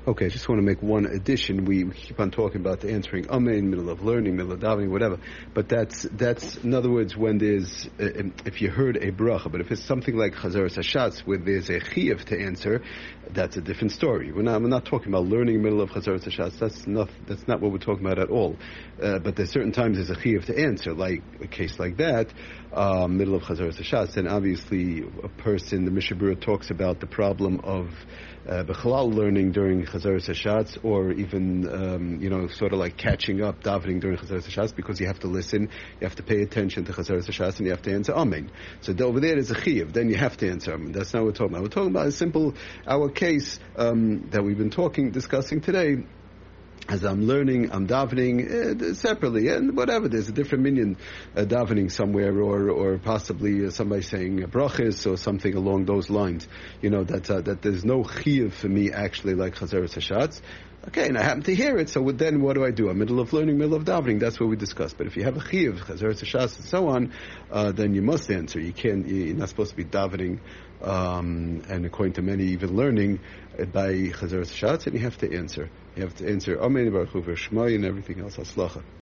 Okay, I just want to make one addition. We keep on talking about answering Amen, middle of learning, middle of davening, whatever. But that's in other words, when there's if you heard a bracha. But if it's something like Chazaras Hashatz, where there's a chiyuv to answer, that's a different story. We're not talking about learning middle of Chazaras Hashatz. That's not what we're talking about at all. But there's certain times there's a chiyuv to answer, like a case like that, middle of Chazaras Hashatz. Then obviously a person, the Mishnah Berurah talks about the problem of Bechalal learning during Chazaras Hashatz, or even sort of like catching up davening during Chazaras Hashatz, because you have to listen, you have to pay attention to Chazaras Hashatz, and you have to answer Amen. So over there is a chiyuv, then you have to answer Amen. That's not what we're talking about. We're talking about a simple, our case that we've been discussing today. As I'm learning, I'm davening separately, and whatever, there's a different minyan davening somewhere, or possibly somebody saying brachas or something along those lines. That there's no chiyuv for me actually like Chazaras Hashatz. Okay, and I happen to hear it, so then what do I do? I'm middle of learning, middle of davening, that's what we discussed. But if you have a chiyuv, Chazaras Hashatz, and so on, then you must answer. You're not supposed to be davening, and according to many, even learning by Chazaras Hashatz, and you have to answer. You have to answer Amen, Baruch Hu, V'Shmai, and everything else. Haslacha.